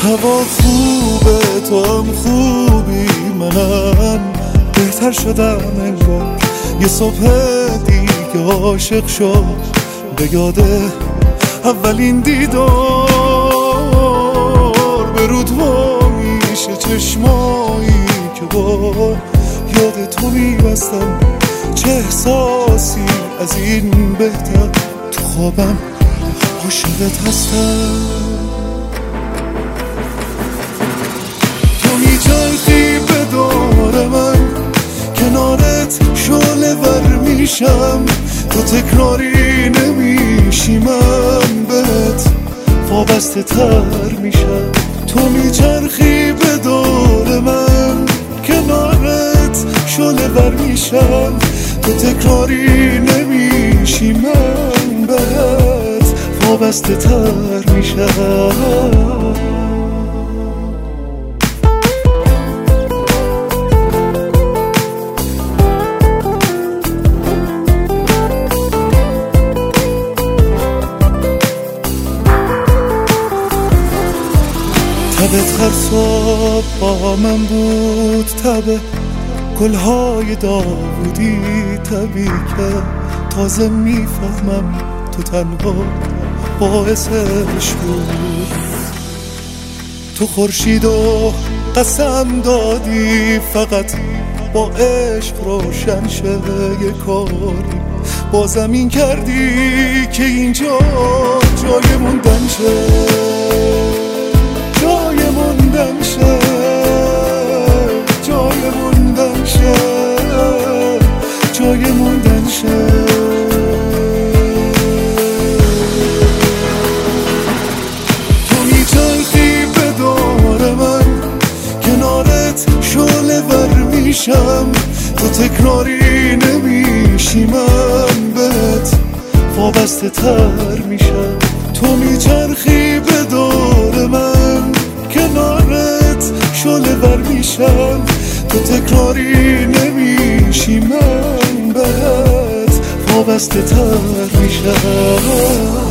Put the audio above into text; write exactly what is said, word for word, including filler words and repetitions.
هوا خوبه تو هم خوبی، منم بهتر شدم انگار. یه صبح دیگه عاشق شد به یاده اولین دیدار. به رود وا میشه چشمایی که با یاد تو میبستم. چه احساسی از این بهتر، تو خوابم عاشقت هستم. تو میچرخی به دور من، کنارت شعله ور میشم. تو تکراری نمیشی، من بهت وابسته تر میشم. تو میچرخی به دور من، کنارت شعله ور میشم. تو تکراری نمیشی، من بهت وابسته تر میشم. تبت هر صبح با من بود، تبه گلهای داودی، تبی که تازه میفهمم تو تنها باعثش بود. تو خورشید و قسم دادی فقط با عشق روشن شه یه کاری. با زمین کردی که اینجا جای موندن شه، جای موندن شه، جای موندن شه، جای موندن شه. تو میچرخی به دور من، کنارت شعله ور میشم. تو تکراری نمیشی، من بهت وابسته تر میشم. تو میچرخی به دور من، کنارت شعله ور میشم. تو تکراری نمیشی، من بهت وابسته تر میشم.